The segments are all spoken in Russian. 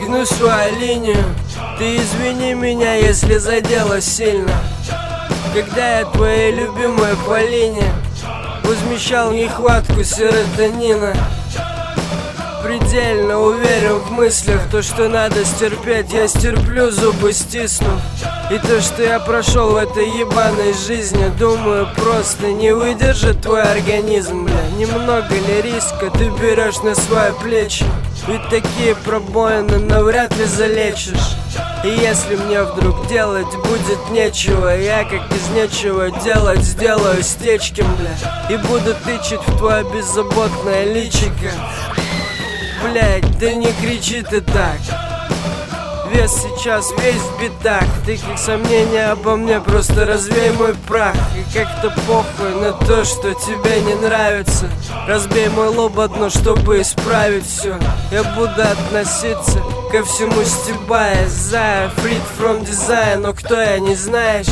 гну свою линию. Ты извини меня, если задела сильно, когда я твоей любимой Полине возмещал нехватку серотонина. Предельно уверен в мыслях, то, что надо стерпеть, я стерплю, зубы стиснув. И то, что я прошел в этой ебаной жизни, думаю, просто не выдержит твой организм, бля. Немного ли риска ты берешь на свои плечи? Ведь такие пробоины навряд ли залечишь. И если мне вдруг делать будет нечего, я как из нечего делать сделаю стечки, бля, и буду тычать в твое беззаботное личико. Блять, да не кричи ты так. Вес сейчас весь в битах. Таких сомнений обо мне, просто развей мой прах. И как-то похуй на то, что тебе не нравится. Разбей мой лоб одно, чтобы исправить все. Я буду относиться ко всему стебая. Зая, freed from design. Но кто я, не знаешь?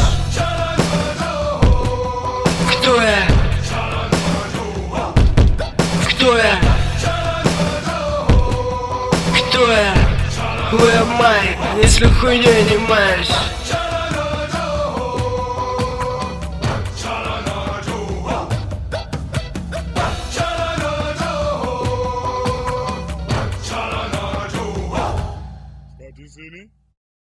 Кто я? Кто я? Кто я? Who am I, если хуйней не маешь?